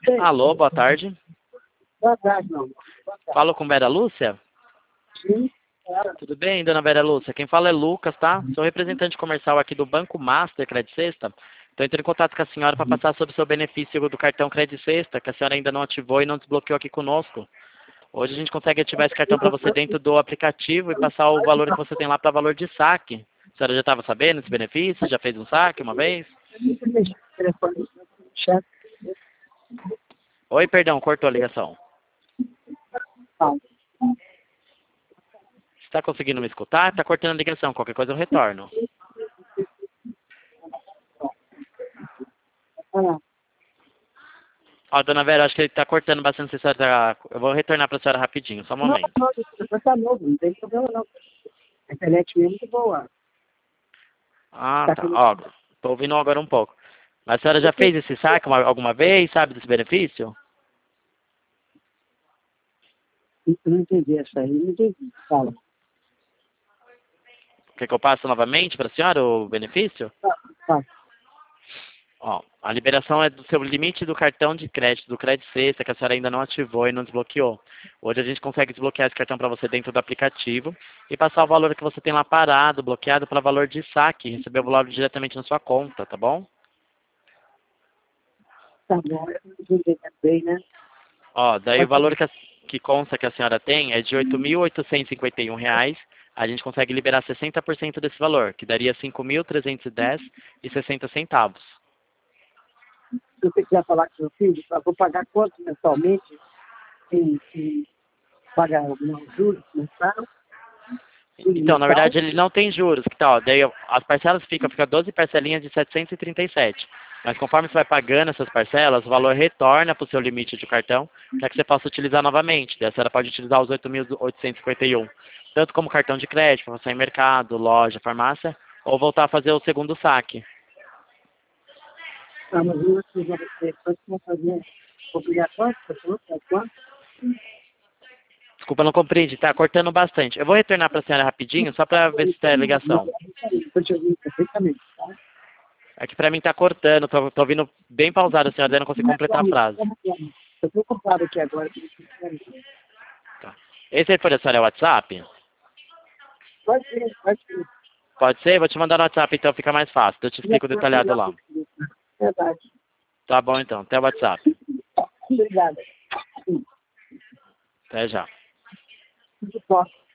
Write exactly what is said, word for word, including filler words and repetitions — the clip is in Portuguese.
Alô, boa tarde. Boa tarde, não. Falo com Vera Lúcia? Sim, claro. Tudo bem, dona Vera Lúcia? Quem fala é Lucas, tá? Sou representante comercial aqui do Banco Master Credit Sexta. Estou entrando em contato com a senhora para passar sobre o seu benefício do cartão Credit Sexta, que a senhora ainda não ativou e não desbloqueou aqui conosco. Hoje a gente consegue ativar esse cartão para você dentro do aplicativo e passar o valor que você tem lá para valor de saque. A senhora já estava sabendo desse benefício? Já fez um saque uma vez? Oi, perdão, cortou a ligação. Está conseguindo me escutar? Está cortando a ligação. Qualquer coisa eu retorno. Ó, dona Vera, acho que ele está cortando bastante. A senhora tá... Eu vou retornar para a senhora rapidinho, só um Não, momento. não, isso tá novo, não tem problema não. A internet mesmo é muito boa. Ah, tá. Ó, estou ouvindo agora um pouco. Mas a senhora já fez esse saque uma- alguma vez? Sabe desse benefício? Eu não entendi essa aí, não entendi. Fala. Quer que eu passe novamente para a senhora o benefício? Tá, tá. Ó, a liberação é do seu limite do cartão de crédito, do Credit Sexta, que a senhora ainda não ativou e não desbloqueou. Hoje a gente consegue desbloquear esse cartão para você dentro do aplicativo e passar o valor que você tem lá parado, bloqueado, para valor de saque, receber o valor diretamente na sua conta, tá bom? Tá bom, eu não entendi bem, né? Ó, daí o Pode valor ser. que, a, que consta que a senhora tem é de oito mil oitocentos e cinquenta e um reais. A gente consegue liberar sessenta por cento desse valor, que daria cinco mil trezentos e dez reais e sessenta centavos. Se você quiser falar com seu filho, eu vou pagar quanto mensalmente? Se, se pagar alguns juros mensal? Juros Então, na mensal? verdade, ele não tem juros, que tal? Daí as parcelas ficam, fica doze parcelinhas de setecentos e trinta e sete. Mas conforme você vai pagando essas parcelas, o valor retorna para o seu limite de cartão, para que você possa utilizar novamente. Daí a senhora pode utilizar os oito mil oitocentos e cinquenta e um, tanto como cartão de crédito, para você ir em mercado, loja, farmácia, ou voltar a fazer o segundo saque. Ah, mas eu aqui já você, quanto vou fazer? Vou pegar quanto? Você falou? É quanto? Desculpa, não compreendi, tá cortando bastante. Eu vou retornar para a senhora rapidinho, só para ver se está a ligação. Estou te ouvindo perfeitamente, tá? É que para mim está cortando, tô, tô ouvindo bem pausado a senhora, daí eu não consigo completar a frase. Eu estou ocupado aqui agora. Tá. Esse aí foi da senhora é o WhatsApp? Pode ser, pode ser. Pode ser? Vou te mandar no WhatsApp, então fica mais fácil. Eu te explico detalhado lá. Verdade. Tá bom, então. Até o WhatsApp. Obrigada. Até já. Muito forte.